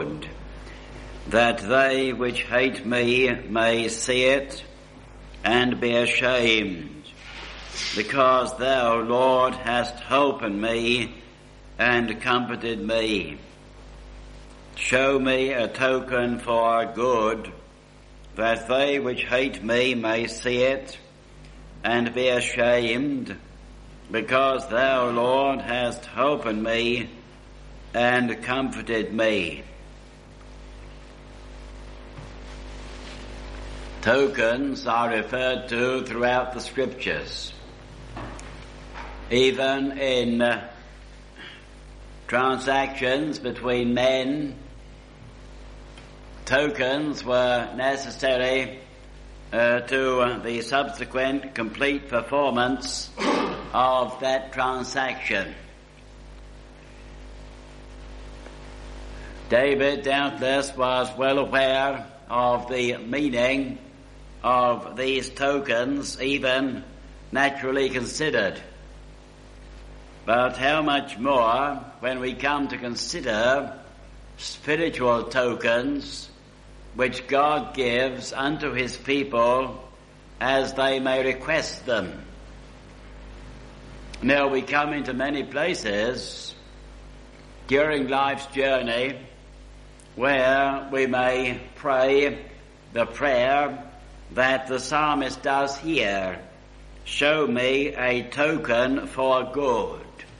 that they which hate me may see it and be ashamed, because thou, Lord, hast holpen me and comforted me. Show me a token for good, that they which hate me may see it and be ashamed, because thou, Lord, hast holpen me and comforted me. Tokens are referred to throughout the Scriptures. Even in transactions between men, tokens were necessary to the subsequent complete performance of that transaction. David doubtless was well aware of the meaning of these tokens, even naturally considered. But how much more when we come to consider spiritual tokens which God gives unto his people as they may request them. Now we come into many places during life's journey where we may pray the prayer that the psalmist does here: show me a token for good.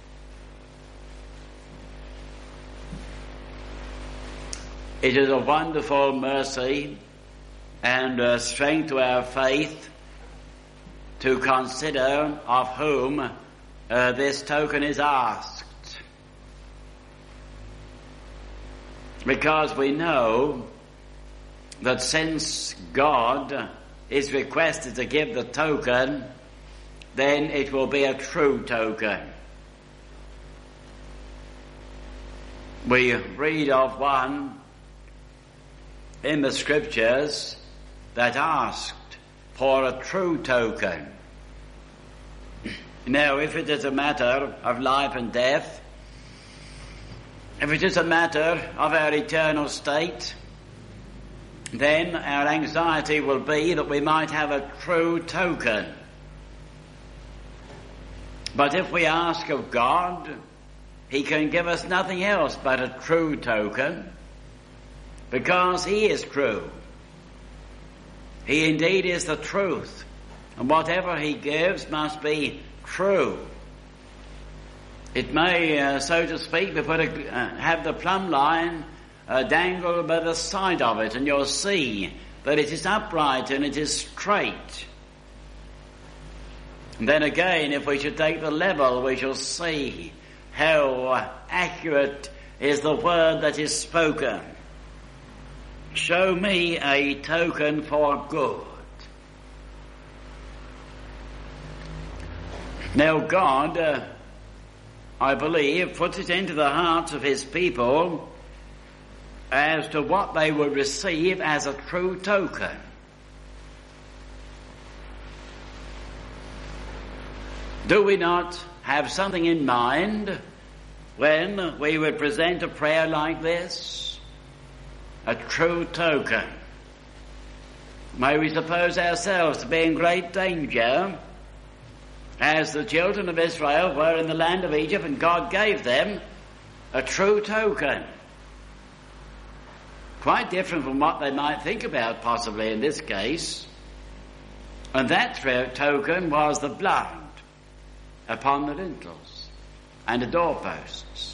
It is a wonderful mercy and a strength to our faith to consider of whom this token is asked. Because we know that since God is requested to give the token, then it will be a true token. We read of one in the Scriptures that asked for a true token. Now, if it is a matter of life and death, if it is a matter of our eternal state, then our anxiety will be that we might have a true token. But if we ask of God, he can give us nothing else but a true token, because he is true. He indeed is the truth, and whatever he gives must be true. It may, so to speak, have the plumb line dangled by the side of it, and you'll see that it is upright and it is straight. And then again, if we should take the level, we shall see how accurate is the word that is spoken. Show me a token for good. Now God, I believe, puts it into the hearts of his people as to what they will receive as a true token. Do we not have something in mind when we would present a prayer like this? A true token. May we suppose ourselves to be in great danger, as the children of Israel were in the land of Egypt, and God gave them a true token. Quite different from what they might think about possibly in this case. And that token was the blood upon the lintels and the doorposts.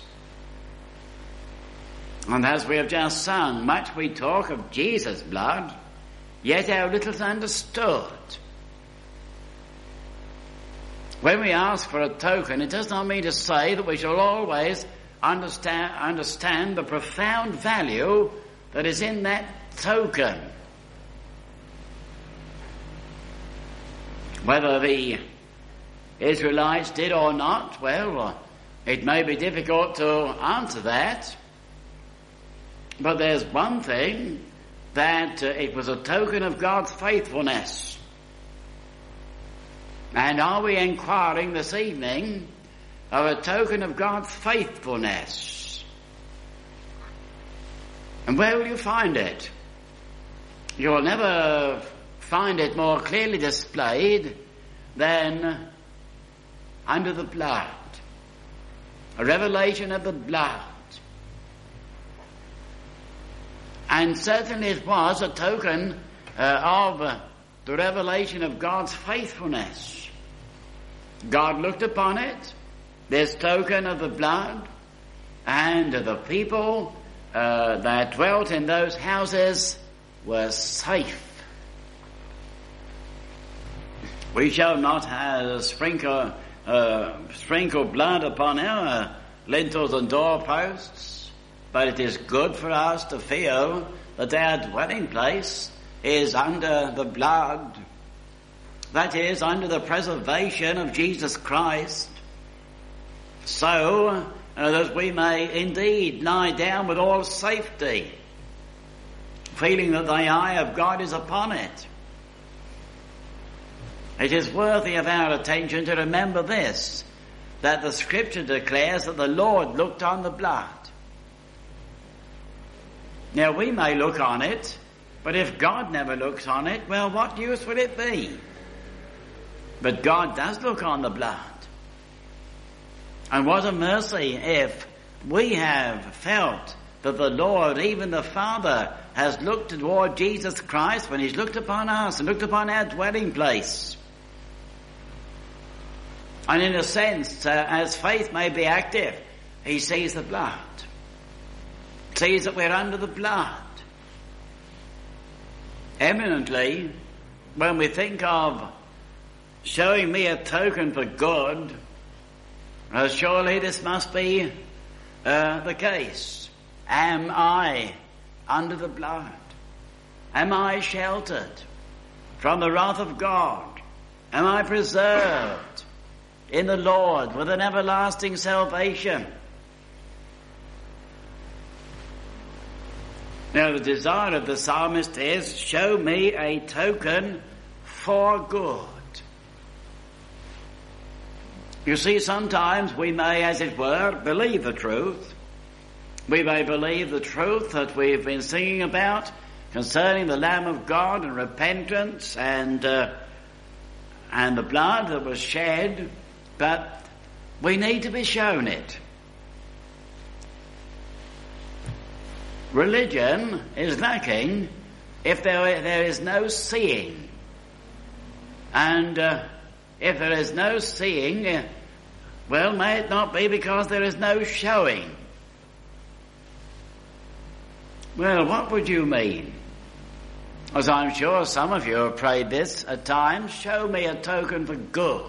And as we have just sung, much we talk of Jesus' blood, yet how little is understood. When we ask for a token, it does not mean to say that we shall always understand the profound value that is in that token. Whether the Israelites did or not, well, it may be difficult to answer that. But there's one thing, that it was a token of God's faithfulness. And are we inquiring this evening of a token of God's faithfulness? And where will you find it? You'll never find it more clearly displayed than under the blood. A revelation of the blood. And certainly it was a token of the revelation of God's faithfulness. God looked upon it, this token of the blood, and the people that dwelt in those houses were safe. We shall not have sprinkle blood upon our lintels and doorposts, but it is good for us to feel that our dwelling place is under the blood, that is, under the preservation of Jesus Christ, so that we may indeed lie down with all safety, feeling that the eye of God is upon it. It is worthy of our attention to remember this, that the Scripture declares that the Lord looked on the blood. Now we may look on it, but if God never looks on it, well, what use would it be? But God does look on the blood. And what a mercy if we have felt that the Lord, even the Father, has looked toward Jesus Christ when He's looked upon us and looked upon our dwelling place. And in a sense, as faith may be active, He sees the blood. Sees that we're under the blood. Eminently, when we think of showing me a token for good, surely this must be the case. Am I under the blood? Am I sheltered from the wrath of God? Am I preserved in the Lord with an everlasting salvation? Now the desire of the psalmist is, show me a token for good. You see, sometimes we may, as it were, believe the truth. We may believe the truth that we've been singing about concerning the Lamb of God and repentance and the blood that was shed, but we need to be shown it. Religion is lacking if there is no seeing. And if there is no seeing, well, may it not be because there is no showing? Well, what would you mean? As I'm sure some of you have prayed this at times, show me a token for good.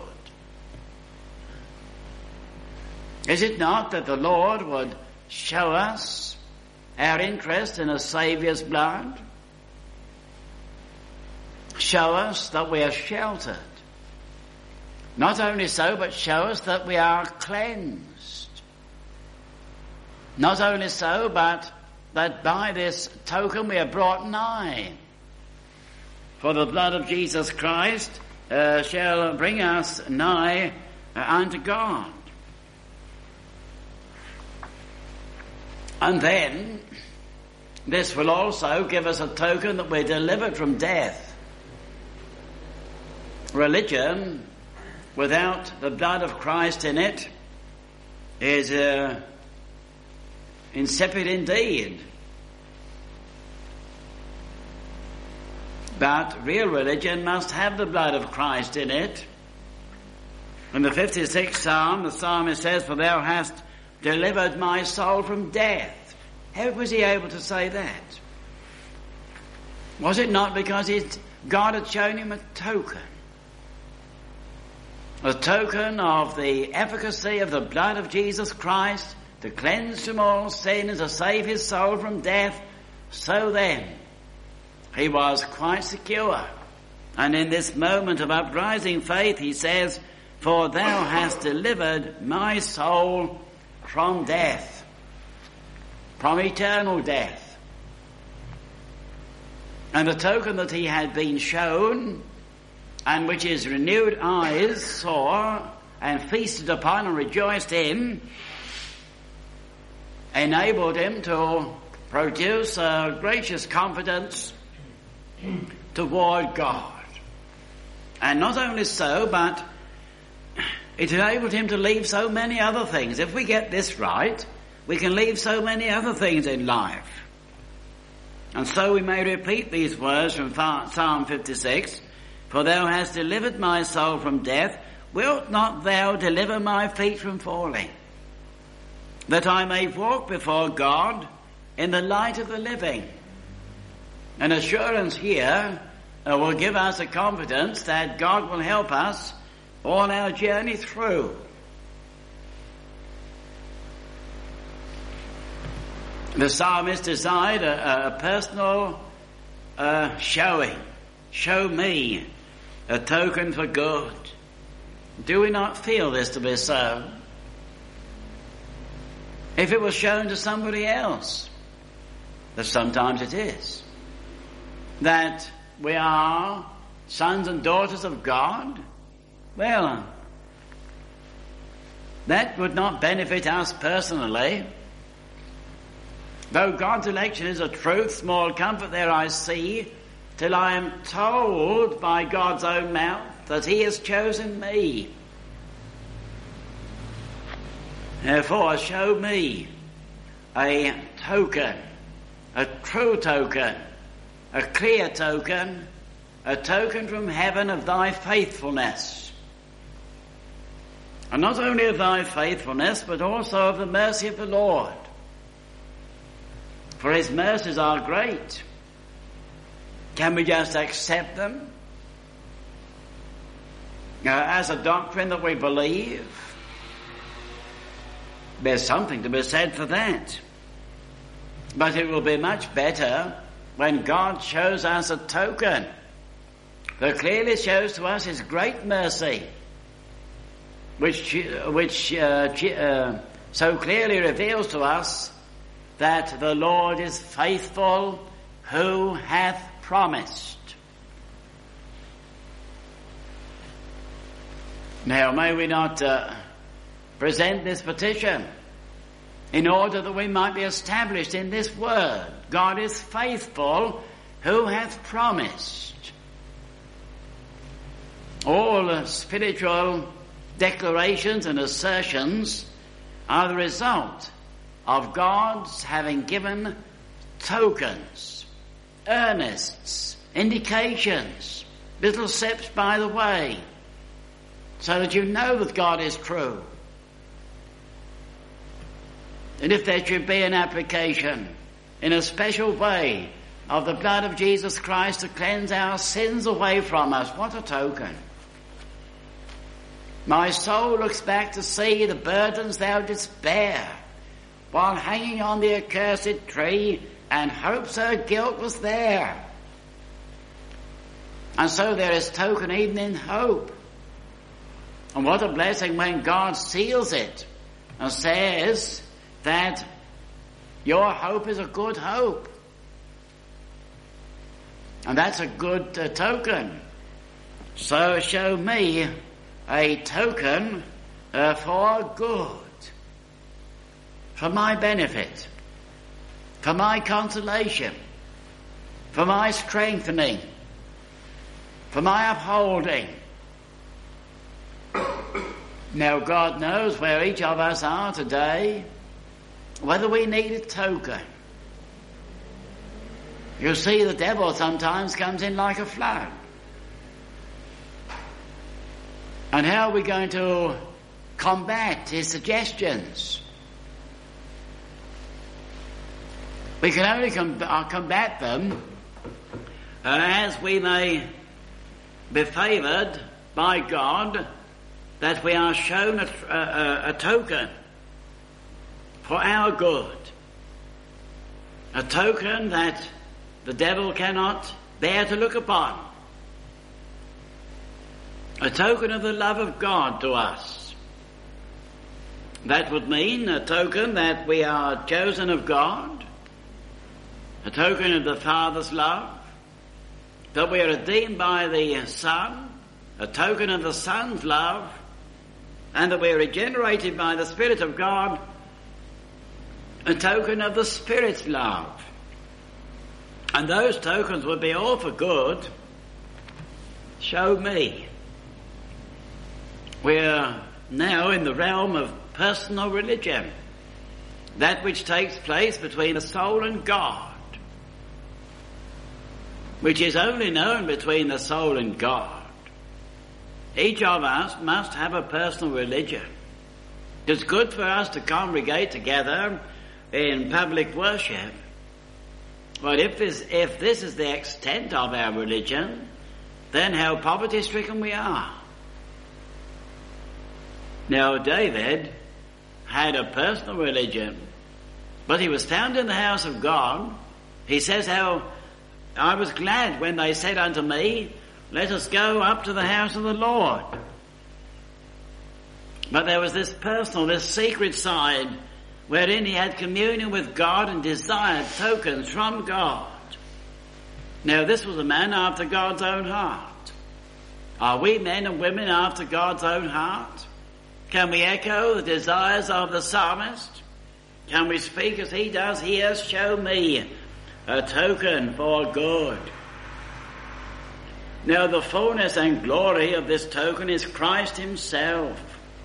Is it not that the Lord would show us our interest in a Saviour's blood? Show us that we are sheltered. Not only so, but show us that we are cleansed. Not only so, but that by this token we are brought nigh. For the blood of Jesus Christ shall bring us nigh unto God. And then, this will also give us a token that we're delivered from death. Religion without the blood of Christ in it is insipid indeed. But real religion must have the blood of Christ in it. In the 56th Psalm, the psalmist says, for thou hast delivered my soul from death. How was he able to say that? Was it not because God had shown him a token? A token of the efficacy of the blood of Jesus Christ to cleanse from all sin and to save his soul from death. So then, he was quite secure. And in this moment of uprising faith, he says, for thou hast delivered my soul from death, from eternal death. And the token that he had been shown, and which his renewed eyes saw and feasted upon and rejoiced in, enabled him to produce a gracious confidence toward God. And not only so, but it enabled him to leave so many other things. If we get this right, we can leave so many other things in life. And so we may repeat these words from Psalm 56, "For thou hast delivered my soul from death, wilt not thou deliver my feet from falling? That I may walk before God in the light of the living." An assurance here will give us a confidence that God will help us on our journey through. The psalmist desired a personal showing. Show me a token for good. Do we not feel this to be so? If it was shown to somebody else, that sometimes it is, that we are sons and daughters of God, well, that would not benefit us personally. Though God's election is a truth, small comfort there I see, till I am told by God's own mouth that he has chosen me. Therefore, show me a token, a true token, a clear token, a token from heaven of thy faithfulness. And not only of thy faithfulness, but also of the mercy of the Lord. For his mercies are great. Can we just accept them as a doctrine that we believe? There's something to be said for that. But it will be much better when God shows us a token that clearly shows to us his great mercy, which so clearly reveals to us that the Lord is faithful who hath promised. Now, may we not present this petition in order that we might be established in this word. God is faithful who hath promised. All spiritual declarations and assertions are the result of God's having given tokens, earnests, indications, little steps by the way, so that you know that God is true. And if there should be an application in a special way of the blood of Jesus Christ to cleanse our sins away from us, what a token. My soul looks back to see the burdens thou didst bear while hanging on the accursed tree, and hopes her guilt was there. And so there is token even in hope. And what a blessing when God seals it and says that your hope is a good hope. And that's a good token. So show me a token for good, for my benefit, for my consolation, for my strengthening, for my upholding. Now God knows where each of us are today, whether we need a token. You see, the devil sometimes comes in like a flood. And how are we going to combat his suggestions? We can only combat them as we may be favoured by God, that we are shown a token for our good. A token that the devil cannot bear to look upon. A token of the love of God to us. That would mean a token that we are chosen of God, a token of the Father's love, that we are redeemed by the Son, a token of the Son's love, and that we are regenerated by the Spirit of God, a token of the Spirit's love. And those tokens would be all for good. Show me. We're now in the realm of personal religion, that which takes place between the soul and God, which is only known between the soul and God. Each of us must have a personal religion. It's good for us to congregate together in public worship, but if this is the extent of our religion, then how poverty-stricken we are. Now, David had a personal religion, but he was found in the house of God. He says how, I was glad when they said unto me, let us go up to the house of the Lord. But there was this personal, this secret side, wherein he had communion with God and desired tokens from God. Now, this was a man after God's own heart. Are we men and women after God's own heart? Can we echo the desires of the psalmist? Can we speak as he does here? Show me a token for good. Now, the fullness and glory of this token is Christ himself.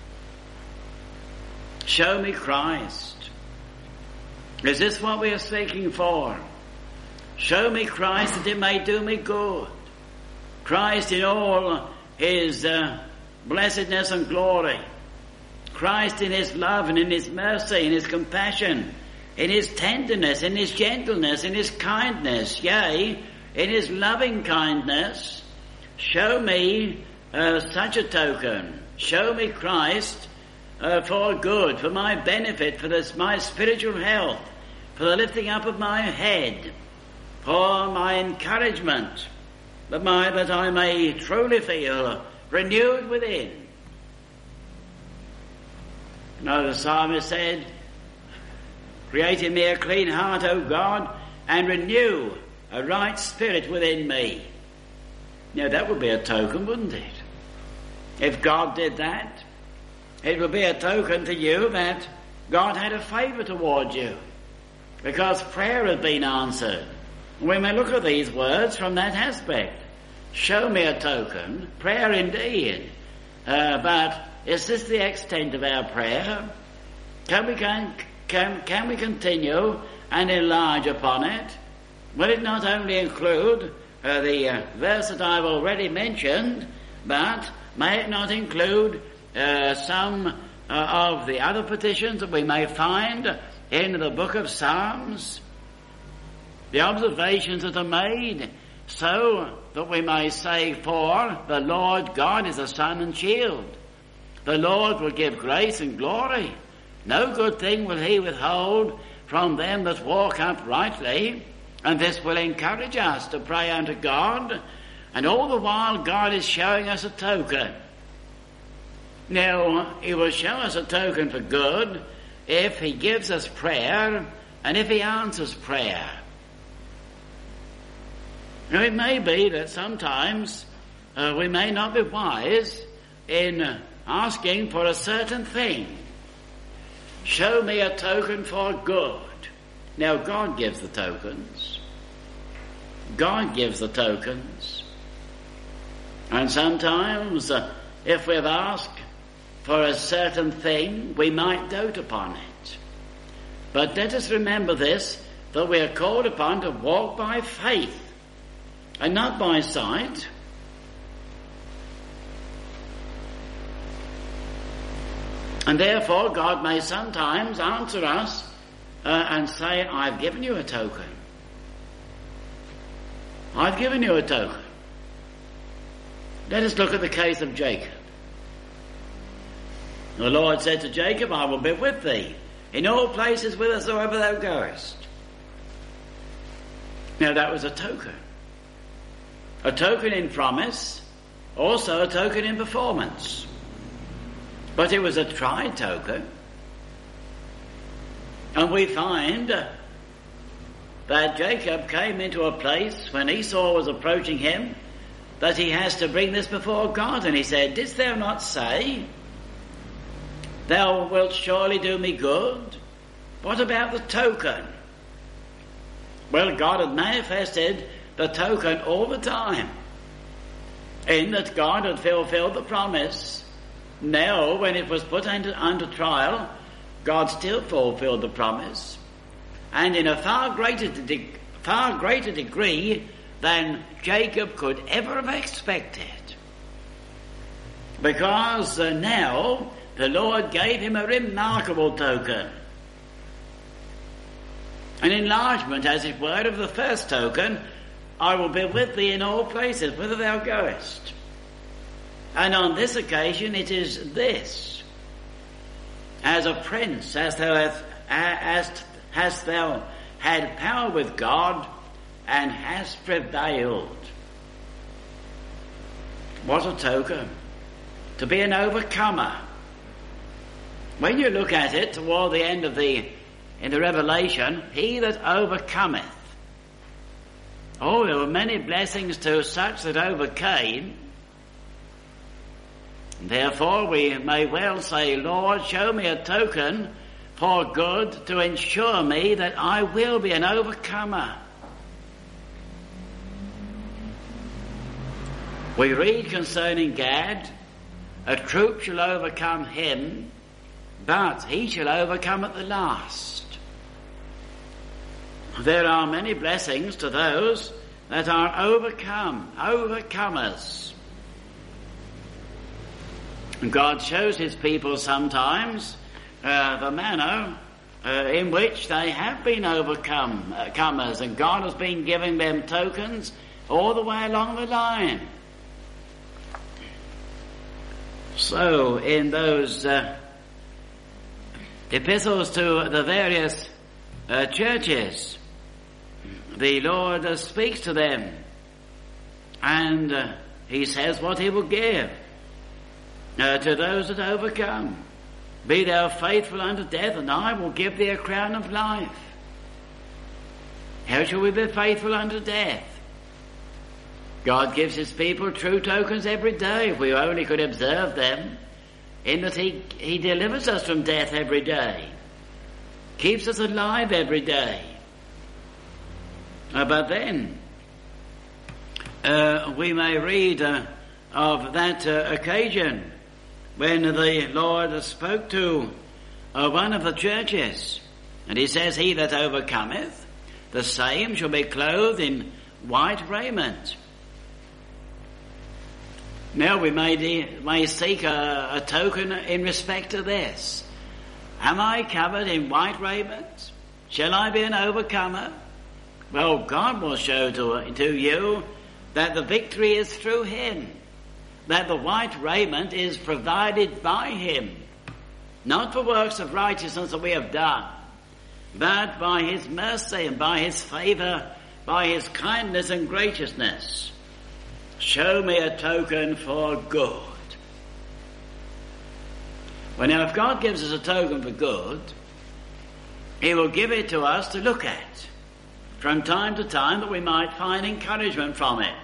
Show me Christ. Is this what we are seeking for? Show me Christ that it may do me good. Christ in all his blessedness and glory. Christ in his love and in his mercy, in his compassion, in his tenderness, in his gentleness, in his kindness, yea, in his loving kindness. Show me such a token. Show me Christ for good, for my benefit, for my spiritual health, for the lifting up of my head, for my encouragement, that I may truly feel renewed within. Now the psalmist said, create in me a clean heart, O God, and renew a right spirit within me. Now that would be a token, wouldn't it? If God did that, it would be a token to you that God had a favour toward you, because prayer had been answered. We may look at these words from that aspect. Show me a token, prayer indeed, but is this the extent of our prayer? Can we continue and enlarge upon it? Will it not only include the verse that I've already mentioned, but may it not include some of the other petitions that we may find in the book of Psalms? The observations that are made so that we may say, for the Lord God is a sun and shield. The Lord will give grace and glory. No good thing will he withhold from them that walk uprightly. And this will encourage us to pray unto God. And all the while God is showing us a token. Now, he will show us a token for good if he gives us prayer and if he answers prayer. Now, it may be that sometimes we may not be wise in asking for a certain thing. Show me a token for good. Now, God gives the tokens. God gives the tokens. And sometimes, if we've asked for a certain thing, we might dote upon it. But let us remember this, that we are called upon to walk by faith and not by sight. And therefore God may sometimes answer us and say, I've given you a token. I've given you a token. Let us look at the case of Jacob. The Lord said to Jacob, I will be with thee in all places whithersoever thou goest. Now that was a token. A token in promise, also a token in performance. But it was a tried token. And we find that Jacob came into a place when Esau was approaching him that he has to bring this before God. And he said, didst thou not say, thou wilt surely do me good, What about the token? Well, God had manifested the token all the time, in that God had fulfilled the promise. Now, when it was put under trial, God still fulfilled the promise, and in a far greater degree than Jacob could ever have expected. Because now the Lord gave him a remarkable token, an enlargement, as it were, of the first token: I will be with thee in all places, whither thou goest. And on this occasion it is this: as a prince hast thou had power with God, and hast prevailed. What a token! To be an overcomer. When you look at it toward the end of in the Revelation, he that overcometh. Oh, there were many blessings to such that overcame. Therefore we may well say, Lord, show me a token for good to ensure me that I will be an overcomer. We read concerning Gad, a troop shall overcome him, but he shall overcome at the last. There are many blessings to those that are overcomers. God shows his people sometimes the manner in which they have been overcomers, and God has been giving them tokens all the way along the line. So in those epistles to the various churches, the Lord speaks to them, and he says what he will give to those that overcome. Be thou faithful unto death, and I will give thee a crown of life. How shall we be faithful unto death? God gives his people true tokens every day, if we only could observe them, in that he delivers us from death every day, keeps us alive every day. But then we may read of that occasion when the Lord spoke to one of the churches, and he says, he that overcometh, the same shall be clothed in white raiment. Now we may seek a token in respect to this. Am I covered in white raiment? Shall I be an overcomer? Well, God will show to you that the victory is through him, that the white raiment is provided by him, not for works of righteousness that we have done, but by his mercy and by his favour, by his kindness and graciousness. Show me a token for good. Well, now, if God gives us a token for good, he will give it to us to look at from time to time, that we might find encouragement from it.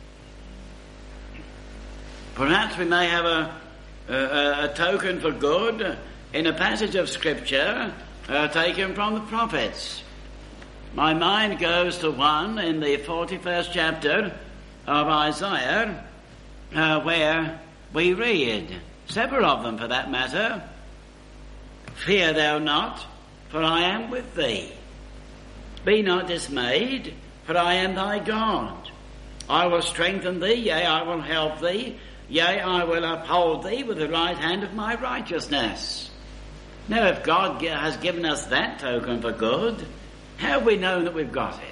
Perhaps we may have a token for good in a passage of Scripture taken from the prophets. My mind goes to one in the 41st chapter of Isaiah, where we read, several of them for that matter, fear thou not, for I am with thee. Be not dismayed, for I am thy God. I will strengthen thee, yea, I will help thee, yea, I will uphold thee with the right hand of my righteousness. Now, if God has given us that token for good, how have we known that we've got it?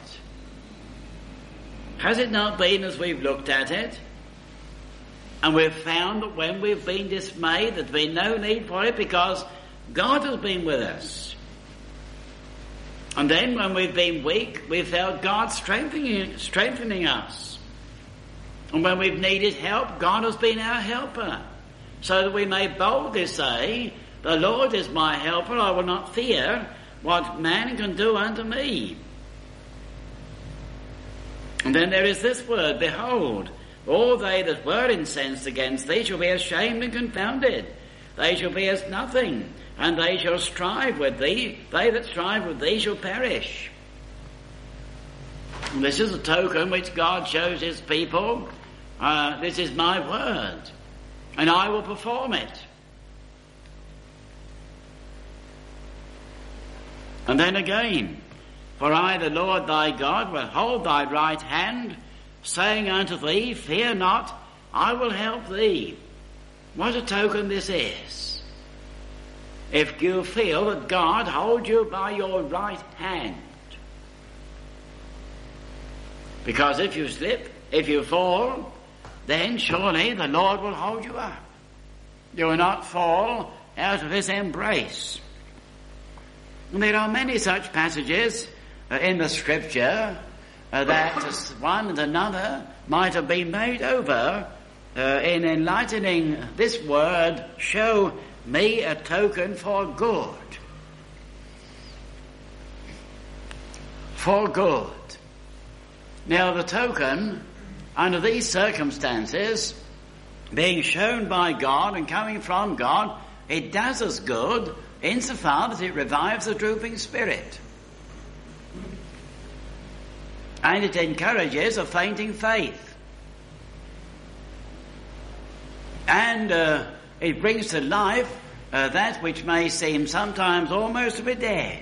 Has it not been as we've looked at it, and we've found that when we've been dismayed, there's been no need for it because God has been with us? And then when we've been weak, we've felt God strengthening us. And when we've needed help, God has been our helper, so that we may boldly say, the Lord is my helper, I will not fear what man can do unto me. And then there is this word, behold, all they that were incensed against thee shall be ashamed and confounded. They shall be as nothing, and they shall strive with thee. They that strive with thee shall perish. And this is a token which God shows his people. This is my word, and I will perform it. And then again, for I, the Lord thy God, will hold thy right hand, saying unto thee, fear not, I will help thee. What a token this is. If you feel that God holds you by your right hand. Because if you slip, if you fall, then surely the Lord will hold you up. You will not fall out of his embrace. And there are many such passages in the scripture that one and another might have been made over in enlightening this word, show me a token for good. For good. Now the token, under these circumstances, being shown by God and coming from God, it does us good insofar that it revives the drooping spirit. And it encourages a fainting faith. And it brings to life that which may seem sometimes almost to be dead.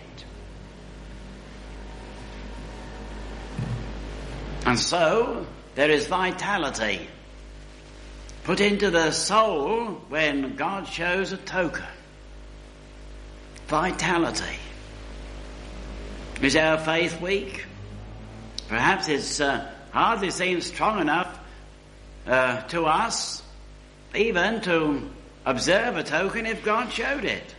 And so there is vitality put into the soul when God shows a token. Vitality. Is our faith weak? Perhaps it's hardly seems strong enough to us even to observe a token if God showed it.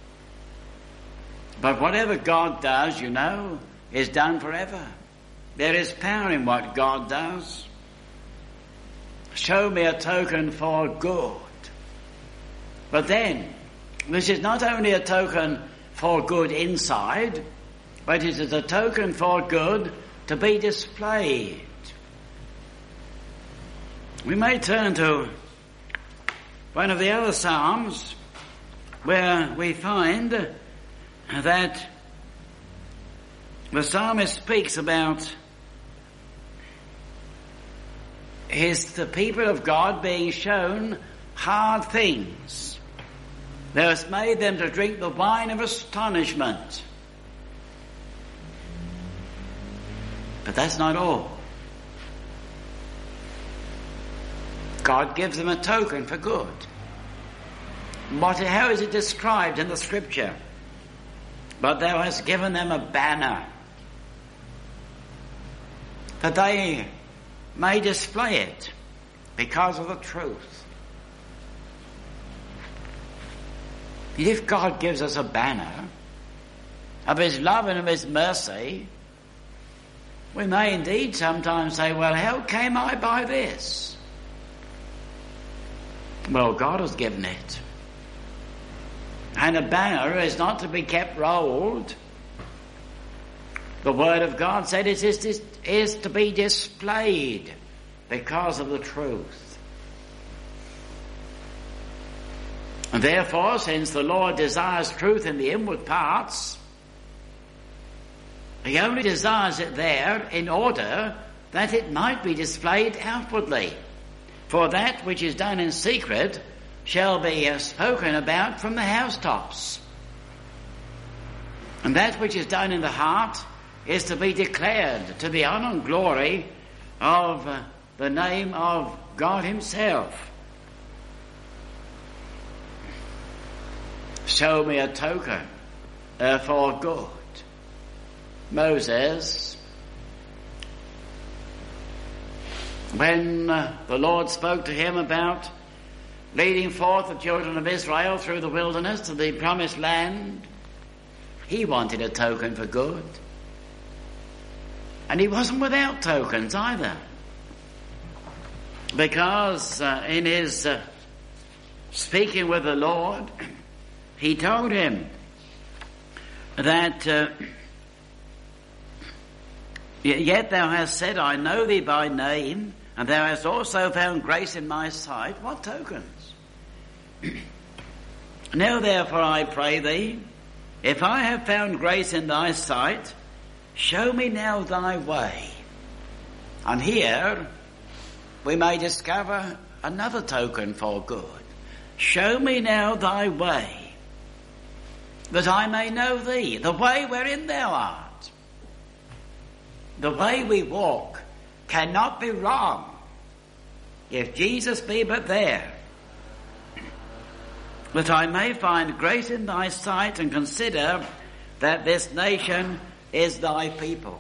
But whatever God does, you know, is done forever. There is power in what God does. Show me a token for good. But then, this is not only a token for good inside, but it is a token for good to be displayed. We may turn to one of the other Psalms where we find that the psalmist speaks about the people of God being shown hard things. Thou hast made them to drink the wine of astonishment. But that's not all. God gives them a token for good. How is it described in the scripture? But thou hast given them a banner, that they may display it because of the truth. If God gives us a banner of his love and of his mercy, we may indeed sometimes say, well, how came I by this? Well, God has given it. And a banner is not to be kept rolled. The Word of God said it is to be displayed because of the truth. And therefore, since the Lord desires truth in the inward parts, he only desires it there in order that it might be displayed outwardly. For that which is done in secret shall be spoken about from the housetops. And that which is done in the heart is to be declared to the honour and glory of the name of God himself. Show me a token for good. Moses, when the Lord spoke to him about leading forth the children of Israel through the wilderness to the promised land, he wanted a token for good. And he wasn't without tokens either. Because in his speaking with the Lord, he told him that yet thou hast said, I know thee by name, and thou hast also found grace in my sight. What tokens? Now therefore I pray thee, if I have found grace in thy sight, show me now thy way. And here we may discover another token for good. Show me now thy way, that I may know thee, the way wherein thou art. The way we walk cannot be wrong if Jesus be but there. That I may find grace in thy sight and consider that this nation is thy people.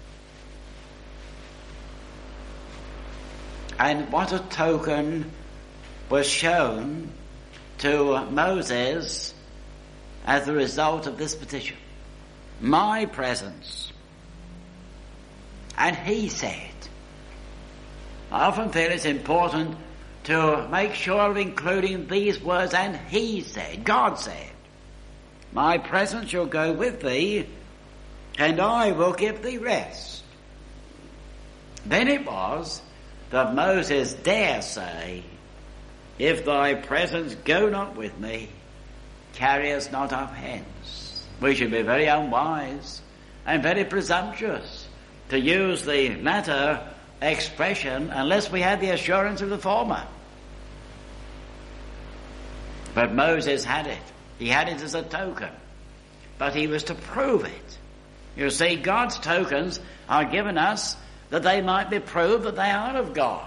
And what a token was shown to Moses as a result of this petition. My presence. And he said. I often feel it's important to make sure of including these words, and he said, God said, my presence shall go with thee, and I will give thee rest. Then it was that Moses dare say, if thy presence go not with me, carry us not up hence. We should be very unwise and very presumptuous to use the latter expression unless we had the assurance of the former. But Moses had it. He had it as a token. But he was to prove it. You see, God's tokens are given us that they might be proved that they are of God.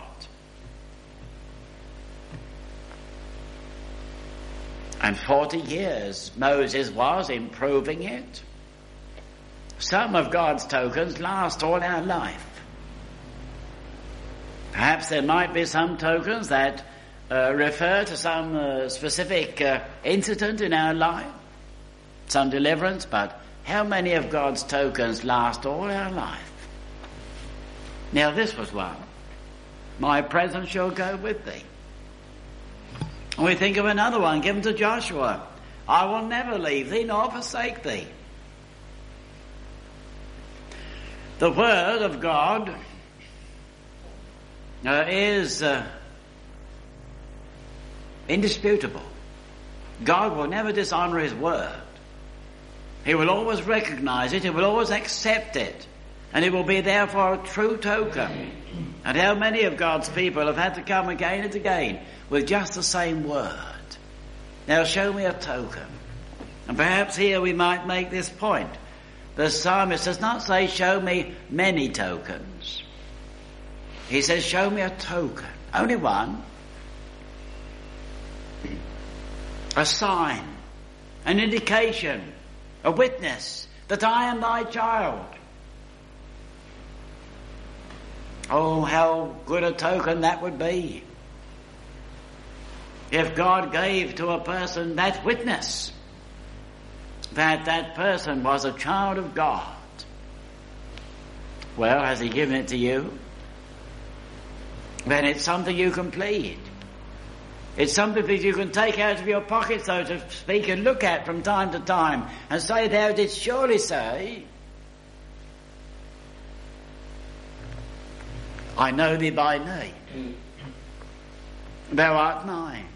And 40 years Moses was in proving it. Some of God's tokens last all our life. Perhaps there might be some tokens that refer to some specific incident in our life, some deliverance, but how many of God's tokens last all our life? Now this was one. My presence shall go with thee. We think of another one given to Joshua. I will never leave thee nor forsake thee. The word of God is indisputable. God will never dishonor his word. He will always recognize it. He will always accept it. And it will be therefore a true token. And how many of God's people have had to come again and again with just the same word? Now show me a token. And perhaps here we might make this point. The psalmist does not say, show me many tokens. He says, show me a token. Only one. A sign. An indication. A witness that I am thy child. Oh, how good a token that would be. If God gave to a person that witness that that person was a child of God. Well, has he given it to you? Then it's something you can plead. It's something that you can take out of your pocket, so to speak, and look at from time to time and say, thou didst surely say, I know thee by name. Thou art mine.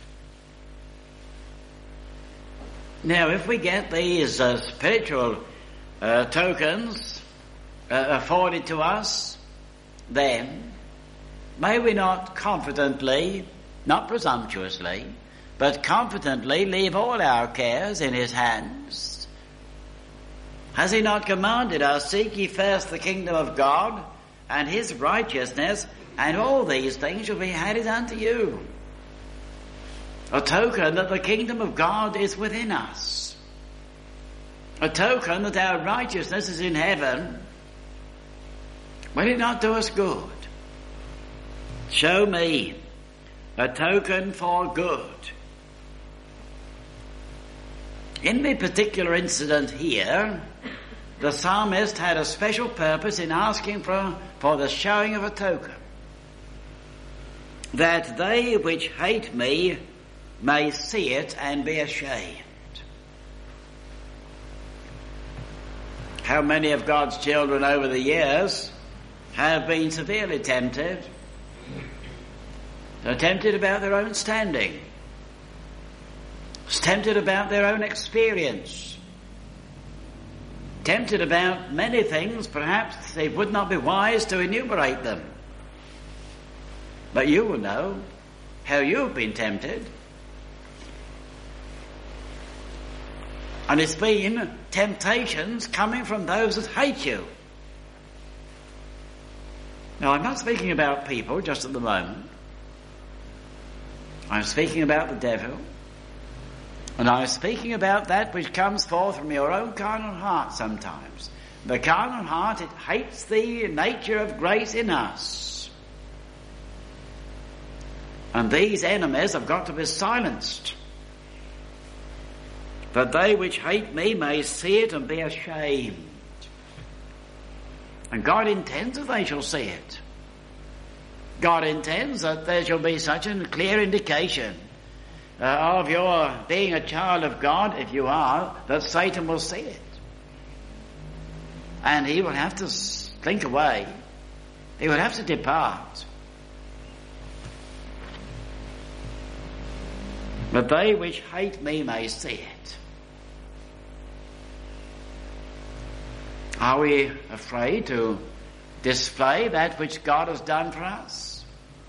Now, if we get these spiritual tokens afforded to us, then may we not confidently, not presumptuously, but confidently leave all our cares in his hands? Has he not commanded us, seek ye first the kingdom of God and his righteousness, and all these things shall be added unto you? A token that the kingdom of God is within us. A token that our righteousness is in heaven. Will it not do us good? Show me a token for good. In the particular incident here, the psalmist had a special purpose in asking for the showing of a token. That they which hate me may see it and be ashamed. How many of God's children over the years have been severely tempted? They're tempted about their own standing. tempted about their own experience, tempted about many things. Perhaps it would not be wise to enumerate them, but you will know how you've been tempted. And it's been temptations coming from those that hate you. Now, I'm not speaking about people just at the moment. I'm speaking about the devil. And I'm speaking about that which comes forth from your own carnal heart sometimes. The carnal heart, it hates the nature of grace in us. And these enemies have got to be silenced, that they which hate me may see it and be ashamed. And God intends that they shall see it. God intends that there shall be such a clear indication of your being a child of God, if you are, that Satan will see it. And he will have to slink away. He will have to depart. But they which hate me may see it. Are we afraid to display that which God has done for us?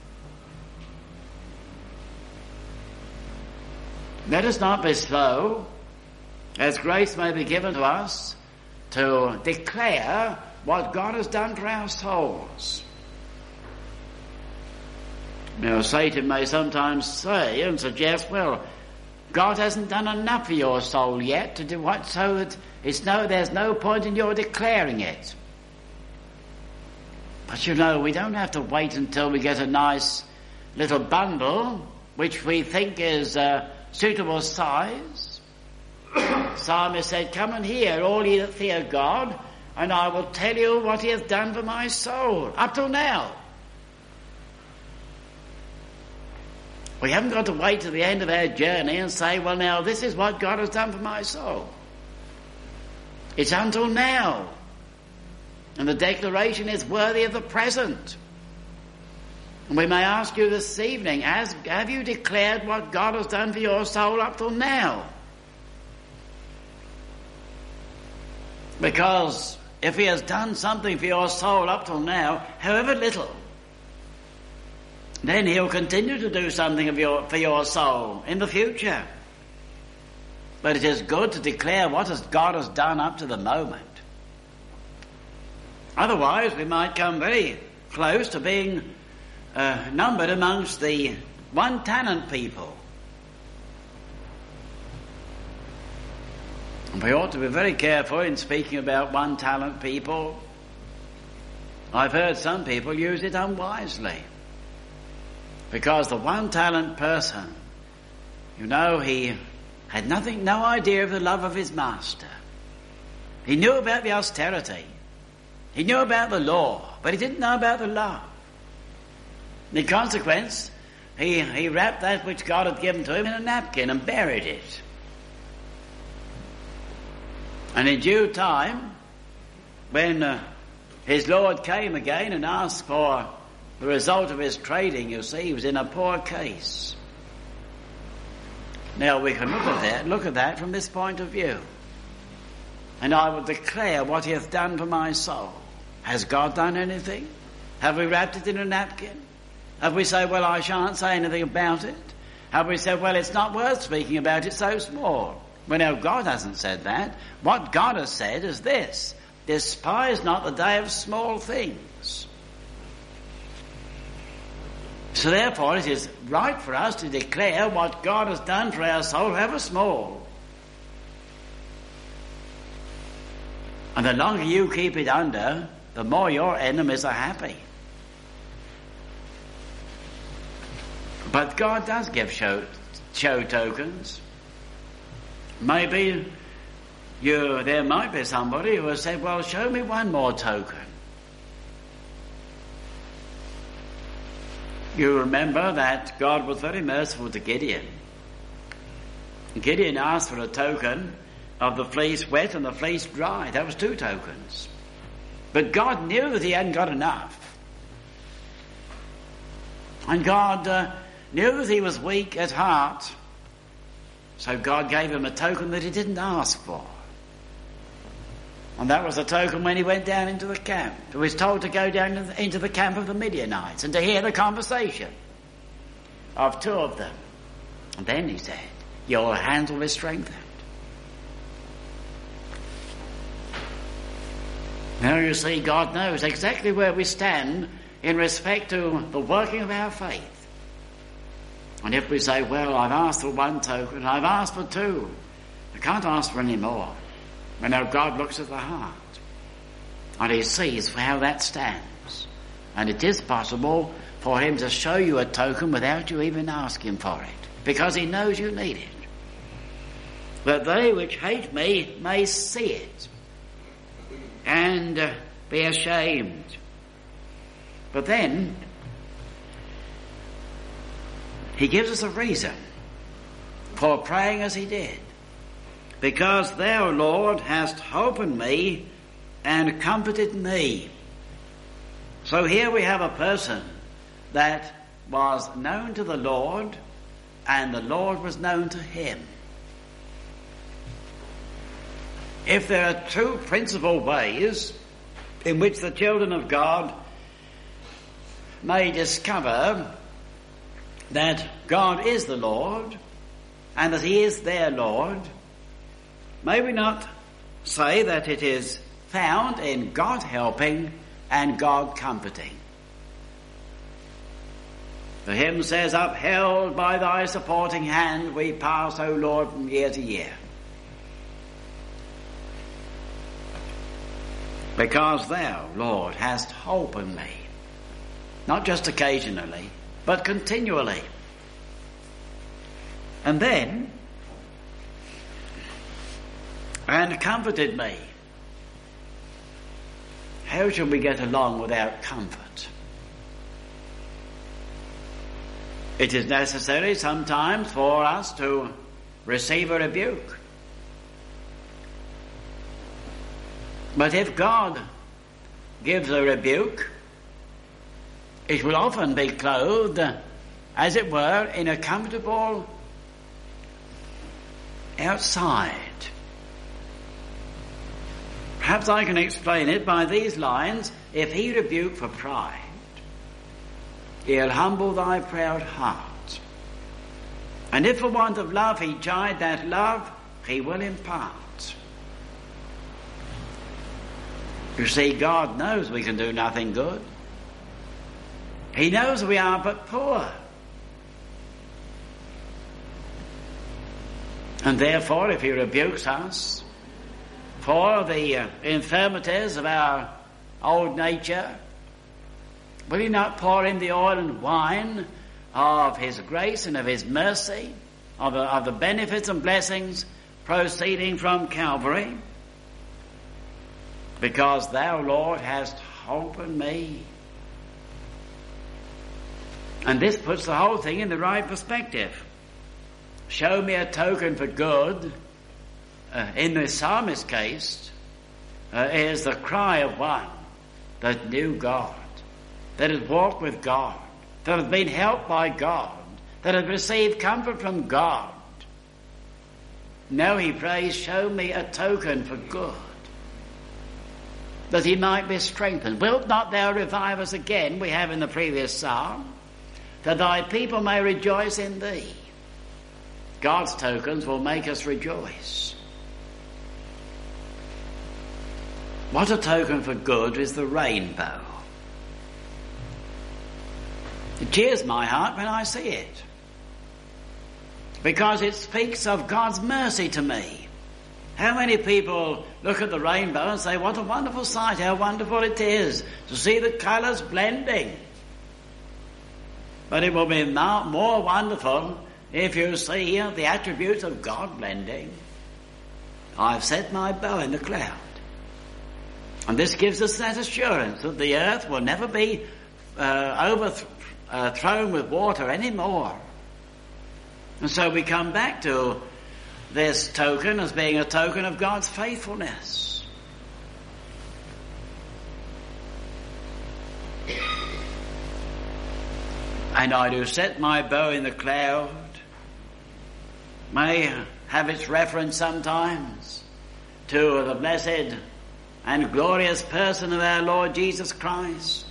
Let us not be slow, as grace may be given to us, to declare what God has done for our souls. Now, Satan may sometimes say and suggest, well, God hasn't done enough for your soul yet to do what, so that there's no point in your declaring it. But you know, we don't have to wait until we get a nice little bundle which we think is a suitable size. Psalmist said, "Come and hear, all ye that fear God, and I will tell you what he hath done for my soul." Up till now. We haven't got to wait to the end of our journey and say, well, now this is what God has done for my soul. It's until now. And the declaration is worthy of the present. And we may ask you this evening, have you declared what God has done for your soul up till now? Because if he has done something for your soul up till now, however little, then he'll continue to do something for your soul in the future. But it is good to declare what God has done up to the moment. Otherwise, we might come very close to being numbered amongst the one-talent people. And we ought to be very careful in speaking about one-talent people. I've heard some people use it unwisely. Because the one-talent person, you know, he had no idea of the love of his master. He knew about the austerity. He knew about the law, but he didn't know about the love. In consequence, he wrapped that which God had given to him in a napkin and buried it. And in due time, when his Lord came again and asked for the result of his trading, you see, he was in a poor case. Now we can look at that from this point of view. And I will declare what he hath done for my soul. Has God done anything? Have we wrapped it in a napkin? Have we said, well, I shan't say anything about it? Have we said, well, it's not worth speaking about, it's so small? Well, no, God hasn't said that. What God has said is this: despise not the day of small things. So therefore it is right for us to declare what God has done for our soul, however small. And the longer you keep it under, the more your enemies are happy. But God does give show tokens. Maybe there might be somebody who has said, well, show me one more token. You remember that God was very merciful to Gideon. Gideon asked for a token of the fleece wet and the fleece dry. That was 2 tokens. But God knew that he hadn't got enough. And God knew that he was weak at heart. So God gave him a token that he didn't ask for. And that was a token when he went down into the camp. He was told to go down into the camp of the Midianites and to hear the conversation of two of them. And then he said, your hands will be strengthened. Now you see, God knows exactly where we stand in respect to the working of our faith. And if we say, well, I've asked for one token, I've asked for two, I can't ask for any more. We know God looks at the heart and he sees how that stands. And it is possible for him to show you a token without you even asking for it, because he knows you need it. That they which hate me may see it and be ashamed. But then he gives us a reason for praying as he did. Because thou, Lord, hast holpen me and comforted me. So here we have a person that was known to the Lord and the Lord was known to him. If there are two principal ways in which the children of God may discover that God is the Lord and that he is their Lord, may we not say that it is found in God helping and God comforting? The hymn says, upheld by thy supporting hand we pass, O Lord, from year to year. Because thou, Lord, hast holpen me, not just occasionally, but continually. And then, and comforted me. How shall we get along without comfort? It is necessary sometimes for us to receive a rebuke. But if God gives a rebuke, it will often be clothed, as it were, in a comfortable outside. Perhaps I can explain it by these lines. If he rebuke for pride, he'll humble thy proud heart. And if for want of love he chide, that love he will impart. You see, God knows we can do nothing good. He knows we are but poor. And therefore, if he rebukes us for the infirmities of our old nature, will he not pour in the oil and wine of his grace and of his mercy, of the benefits and blessings proceeding from Calvary? Because thou, Lord, hast holpen me. And this puts the whole thing in the right perspective. Show me a token for good, in the psalmist's case, is the cry of one that knew God, that had walked with God, that had been helped by God, that had received comfort from God. Now he prays, show me a token for good, that he might be strengthened. Wilt not thou revive us again, we have in the previous psalm, that thy people may rejoice in thee. God's tokens will make us rejoice. What a token for good is the rainbow. It cheers my heart when I see it, because it speaks of God's mercy to me. How many people look at the rainbow and say, what a wonderful sight, how wonderful it is to see the colours blending. But it will be more wonderful if you see the attributes of God blending. I've set my bow in the cloud. And this gives us that assurance that the earth will never be overthrown with water anymore. And so we come back to this token as being a token of God's faithfulness. And I do set my bow in the cloud. may have its reference sometimes to the blessed and glorious person of our Lord Jesus Christ,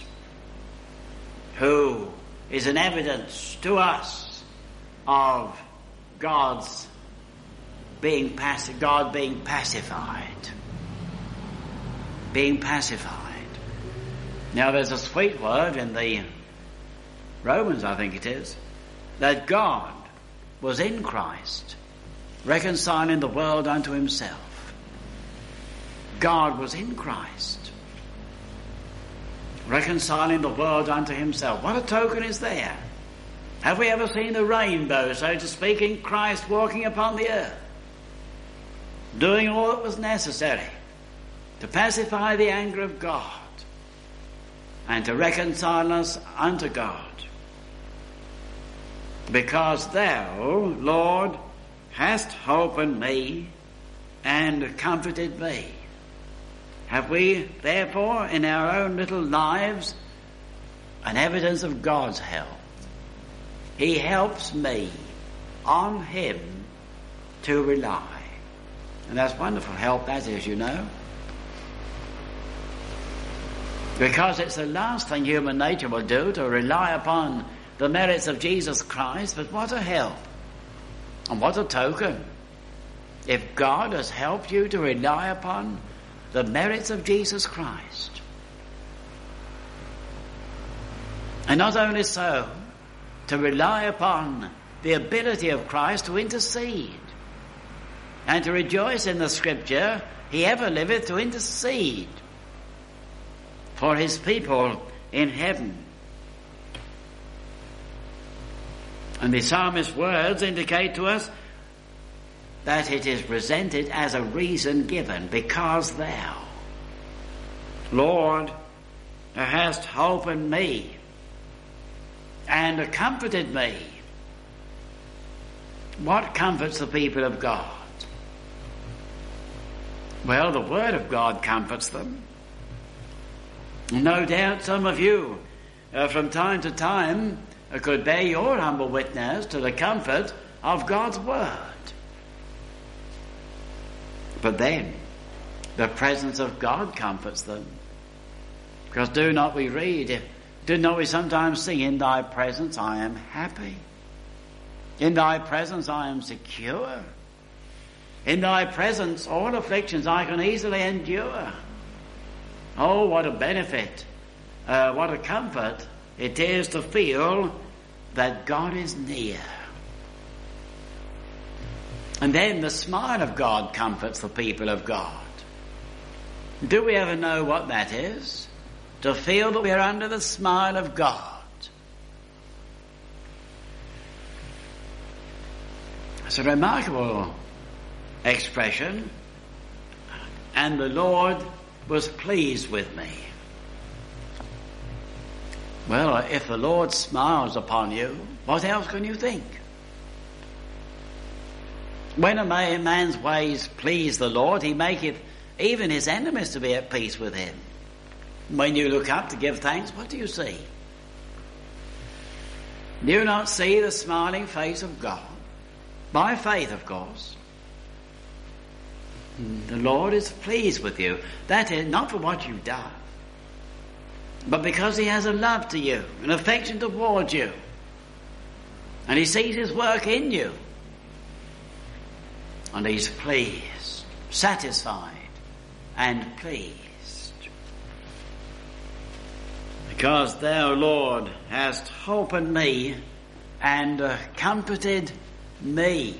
who is an evidence to us of God being pacified. Being pacified. Now there's a sweet word in the Romans, I think it is, that God was in Christ, reconciling the world unto himself. God was in Christ, reconciling the world unto himself. What a token is there. Have we ever seen the rainbow, so to speak, in Christ walking upon the earth, doing all that was necessary to pacify the anger of God and to reconcile us unto God? Because thou, Lord, hast holpen me and comforted me. Have we, therefore, in our own little lives, an evidence of God's help? He helps me on him to rely. And that's wonderful help, that is, you know. Because it's the last thing human nature will do, to rely upon the merits of Jesus Christ. But what a help. And what a token. If God has helped you to rely upon the merits of Jesus Christ. And not only so, to rely upon the ability of Christ to intercede. And to rejoice in the Scripture, he ever liveth to intercede for his people in heaven. And the psalmist's words indicate to us that it is presented as a reason given. Because thou, Lord, hast holpen me and comforted me. What comforts the people of God? Well, the Word of God comforts them. No doubt some of you from time to time could bear your humble witness to the comfort of God's Word. But then the presence of God comforts them. Because do not we sometimes sing, in thy presence I am happy. In thy presence I am secure. In thy presence all afflictions I can easily endure. Oh, what a benefit, what a comfort it is to feel that God is near. And then the smile of God comforts the people of God. Do we ever know what that is? To feel that we are under the smile of God. It's a remarkable expression. And the Lord was pleased with me. Well, if the Lord smiles upon you, what else can you think? When a man's ways please the Lord, he maketh even his enemies to be at peace with him. When you look up to give thanks, what do you see? Do you not see the smiling face of God? By faith, of course. The Lord is pleased with you. That is not for what you've done, but because he has a love to you, an affection towards you. And he sees his work in you. And he's pleased, satisfied, and pleased. Because thou, Lord, hast holpen me and comforted me.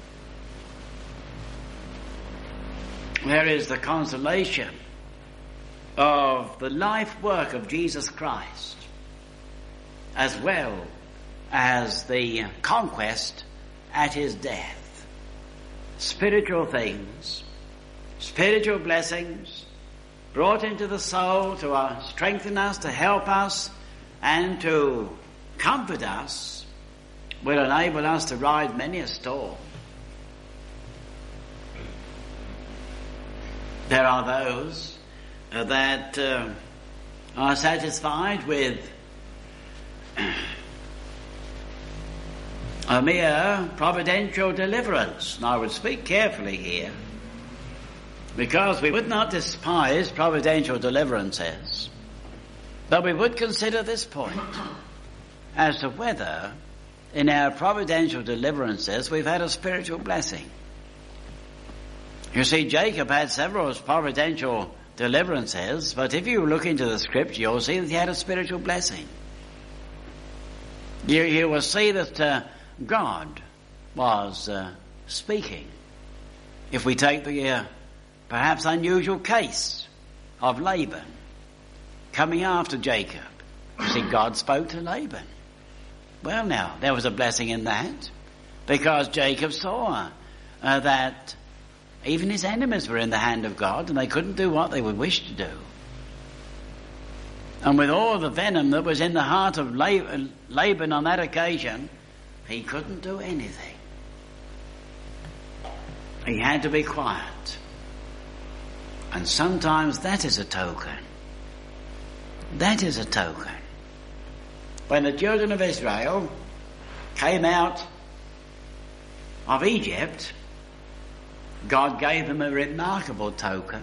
There is the consolation of the life work of Jesus Christ, as well as the conquest at his death. Spiritual things, spiritual blessings brought into the soul to strengthen us, to help us, and to comfort us, will enable us to ride many a storm. There are those that are satisfied with a mere providential deliverance. And I would speak carefully here, because we would not despise providential deliverances, but we would consider this point as to whether in our providential deliverances we've had a spiritual blessing. You see, Jacob had several providential deliverances, but if you look into the scripture, you'll see that he had a spiritual blessing. You will see that God was speaking. If we take the perhaps unusual case of Laban coming after Jacob, you see, God spoke to Laban. Well, now, there was a blessing in that, because Jacob saw that even his enemies were in the hand of God, and they couldn't do what they would wish to do. And with all the venom that was in the heart of Laban on that occasion, he couldn't do anything. He had to be quiet. And sometimes that is a token. That is a token. When the children of Israel came out of Egypt, God gave them a remarkable token.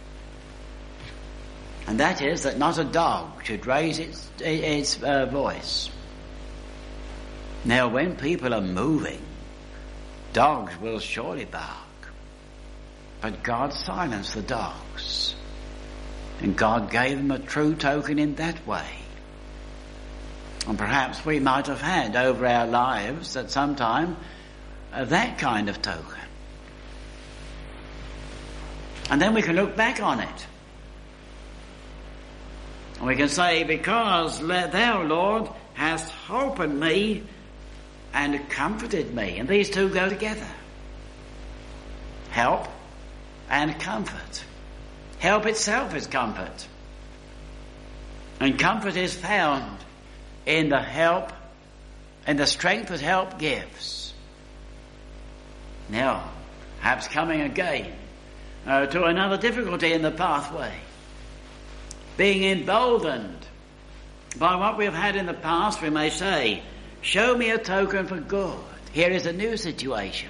And that is that not a dog should raise its voice. Now, when people are moving, dogs will surely bark. But God silenced the dogs. And God gave them a true token in that way. And perhaps we might have had over our lives at some time that kind of token. And then we can look back on it. And we can say, because thou, Lord, hast holpen me and comforted me. And these two go together. Help and comfort. Help itself is comfort. And comfort is found in the help and the strength that help gives. Now, perhaps coming again to another difficulty in the pathway. Being emboldened by what we have had in the past, we may say, show me a token for good. Here is a new situation.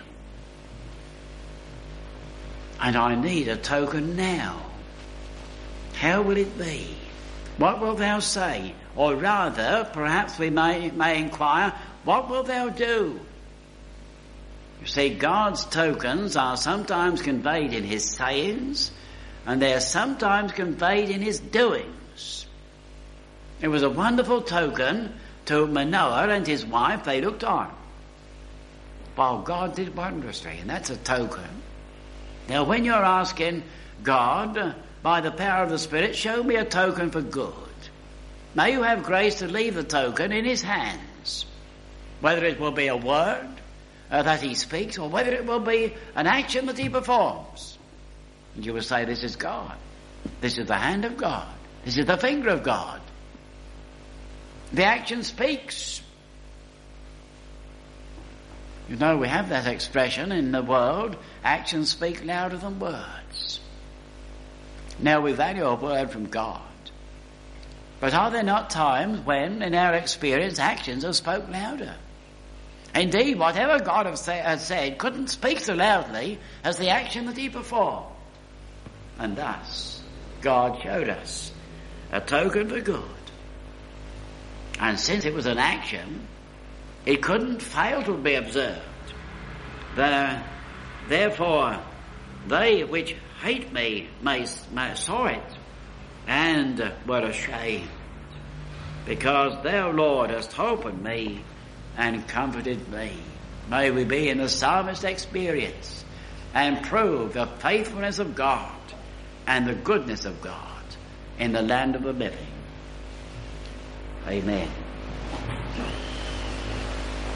And I need a token now. How will it be? What wilt thou say? Or rather, perhaps we may inquire, what wilt thou do? You see, God's tokens are sometimes conveyed in his sayings, and they are sometimes conveyed in his doings. It was a wonderful token to Manoah and his wife. They looked on while God did wondrously, and that's a token. Now, when you're asking God, by the power of the Spirit, show me a token for good, may you have grace to leave the token in his hands, whether it will be a word that he speaks, or whether it will be an action that he performs. And you will say, this is God. This is the hand of God. This is the finger of God. The action speaks. You know, we have that expression in the world, actions speak louder than words. Now, we value a word from God. But are there not times when, in our experience, actions have spoke louder? Indeed, whatever God has said couldn't speak so loudly as the action that he performed. And thus, God showed us a token for good. And since it was an action, it couldn't fail to be observed. Therefore, they which hate me may saw it and were ashamed, because thou, Lord, hast holpen me and comforted me. May we be in the psalmist's experience and prove the faithfulness of God and the goodness of God in the land of the living. Amen.